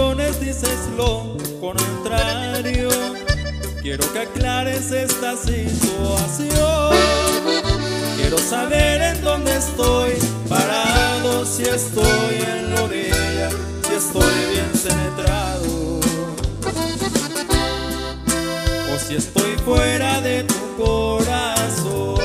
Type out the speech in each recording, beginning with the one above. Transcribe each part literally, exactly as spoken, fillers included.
acciones dices lo contrario. Quiero que aclares esta situación. Quiero saber en dónde estoy parado, si estoy en la orilla, si estoy bien centrado, o si estoy fuera de tu corazón.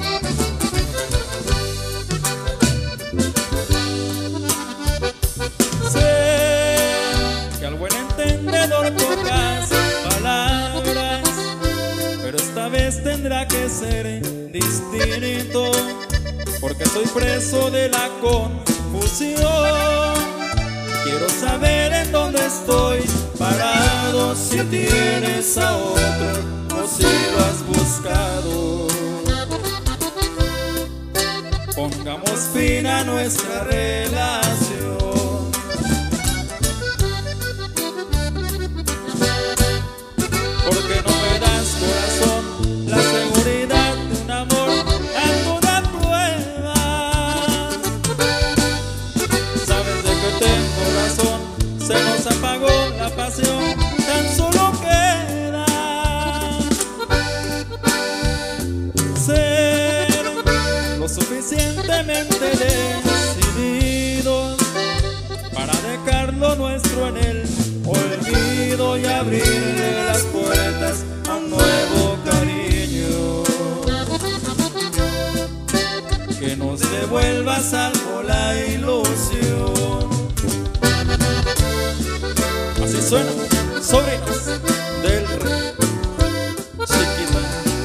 Sé que al buen entendedor pocas palabras, pero esta vez tendrá que ser distinto, porque soy preso de la confusión. Quiero saber en dónde estoy parado, si tienes a otro o si lo has buscado. Pongamos fin a nuestra relación. Porque no me das, corazón, la seguridad de un amor a toda prueba. Sabes de que tengo razón, se nos apagó la pasión, tan solo queda ser lo suficientemente decididos para dejar lo nuestro en el olvido y abrirle las puertas a un nuevo cariño. Que nos devuelva a salvo la ilusión. Así suena, sobrinos del rey. Chiquita.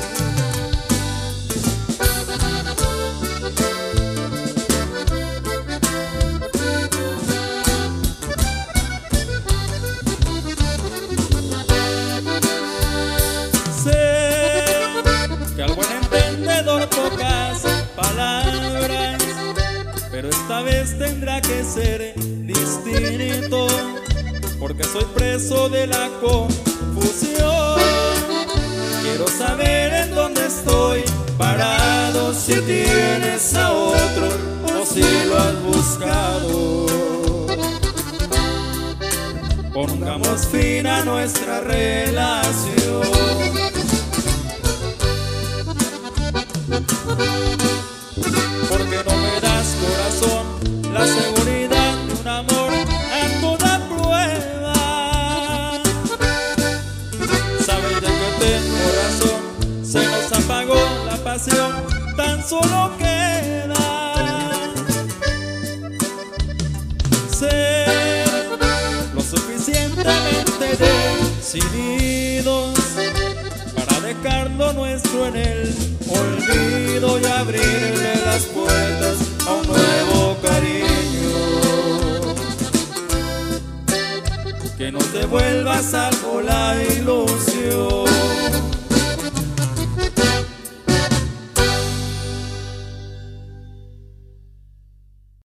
Que al buen entendedor pocas palabras, pero esta vez tendrá que ser distinto, porque soy preso de la confusión. Quiero saber en dónde estoy parado, si tienes a otro o si lo has buscado. Pongamos fin a nuestra relación. Porque no me das, corazón, la seguridad de un amor a toda prueba. Sabes de que tengo razón, se nos apagó la pasión, tan solo queda ser lo suficientemente decididos para dejar lo nuestro en el olvido y abrirle las puertas a un nuevo cariño. Que nos devuelva a salvo la ilusión.